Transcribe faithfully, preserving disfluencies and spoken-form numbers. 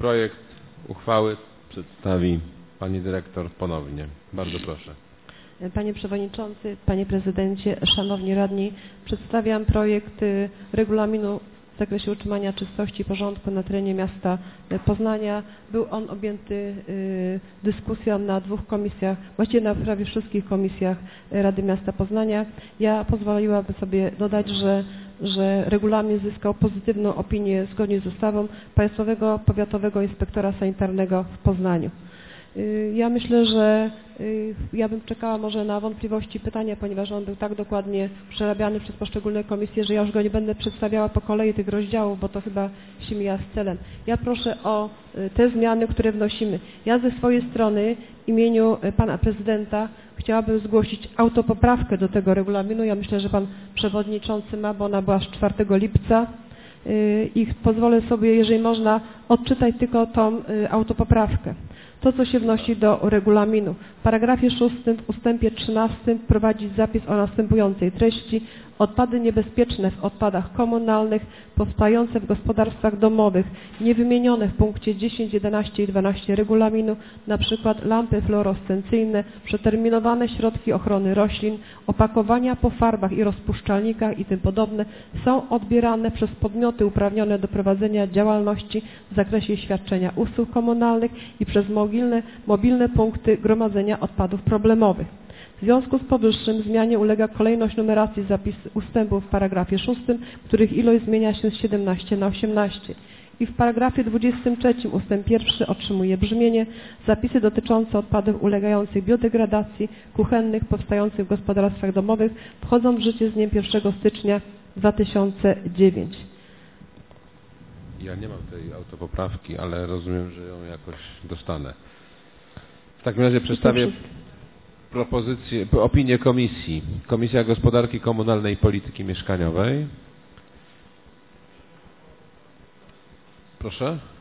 projekt uchwały przedstawi pani dyrektor ponownie. Bardzo proszę. Panie Przewodniczący, Panie Prezydencie, Szanowni Radni, przedstawiam projekt regulaminu w zakresie utrzymania czystości i porządku na terenie miasta Poznania. Był on objęty dyskusją na dwóch komisjach, właściwie na prawie wszystkich komisjach Rady Miasta Poznania. Ja pozwoliłabym sobie dodać, że że regulamin zyskał pozytywną opinię zgodnie z ustawą Państwowego Powiatowego Inspektora Sanitarnego w Poznaniu. Ja myślę, że ja bym czekała może na wątpliwości pytania, ponieważ on był tak dokładnie przerabiany przez poszczególne komisje, że ja już go nie będę przedstawiała po kolei tych rozdziałów, bo to chyba się mija z celem. Ja proszę o te zmiany, które wnosimy. Ja ze swojej strony w imieniu pana prezydenta chciałabym zgłosić autopoprawkę do tego regulaminu. Ja myślę, że pan przewodniczący ma, bo ona była z czwartego lipca i pozwolę sobie, jeżeli można, odczytać tylko tą autopoprawkę. To, co się wnosi do regulaminu. W paragrafie szóstym w ustępie trzynastym wprowadzić zapis o następującej treści. Odpady niebezpieczne w odpadach komunalnych powstające w gospodarstwach domowych, niewymienione w punkcie dziesięć, jedenaście i dwanaście regulaminu, na przykład lampy fluorescencyjne, przeterminowane środki ochrony roślin, opakowania po farbach i rozpuszczalnikach i tym podobne, są odbierane przez podmioty uprawnione do prowadzenia działalności w zakresie świadczenia usług komunalnych i przez mobilne, mobilne punkty gromadzenia odpadów problemowych. W związku z powyższym zmianie ulega kolejność numeracji zapisu ustępów w paragrafie szóstym, których ilość zmienia się z siedemnaście na osiemnaście. I w paragrafie dwudziestym trzecim ustęp pierwszy otrzymuje brzmienie: zapisy dotyczące odpadów ulegających biodegradacji kuchennych powstających w gospodarstwach domowych wchodzą w życie z dniem pierwszego stycznia dwa tysiące dziewiątego. Ja nie mam tej autopoprawki, ale rozumiem, że ją jakoś dostanę. W takim razie przedstawię propozycję, opinię komisji. Komisja Gospodarki Komunalnej i Polityki Mieszkaniowej. Proszę.